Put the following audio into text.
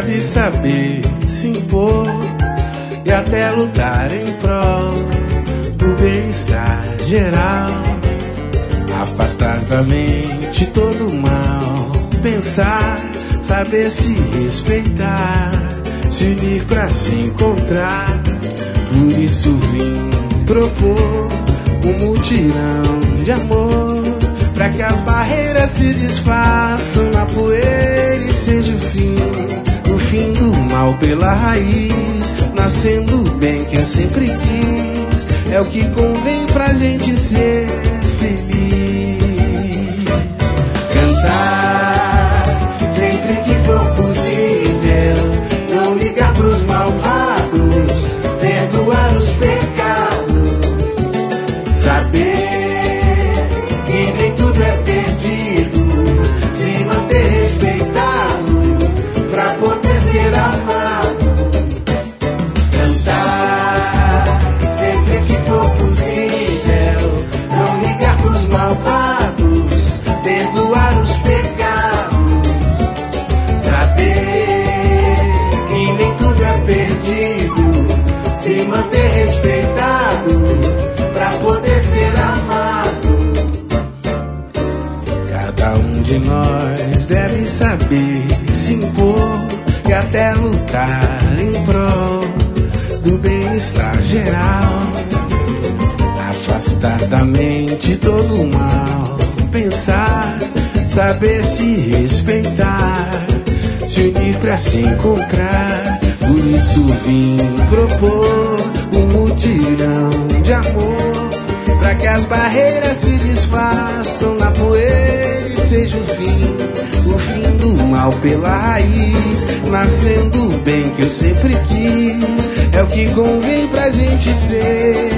deve saber se impor e até lutar em prol do bem-estar geral. Afastar da mente todo mal, pensar, saber se respeitar, se unir pra se encontrar. Por isso vim propor um mutirão de amor, pra que as barreiras se desfaçam na poeira e seja o fim do mal pela raiz, nascendo o bem que eu sempre quis. É o que convém pra gente ser feliz. Cantar sempre que for possível, não ligar pros malvados, perdoar os pecados, saber que nem tudo é perdido, se manter respeitado pra poder ser amado. Cantar sempre que for possível, não ligar pros malvados, perdoar os pecados, saber que nem tudo é perdido, se manter respeitado pra poder ser amado. Cada um de nós deve saber se impor e até lutar em prol do bem-estar geral. Afastar da mente todo o mal, pensar, saber se respeitar, se unir pra se encontrar. Por isso vim propor um mutirão de amor, pra que as barreiras se desfaçam na poeira e seja o fim do mal pela raiz, nascendo o bem que eu sempre quis. É o que convém pra gente ser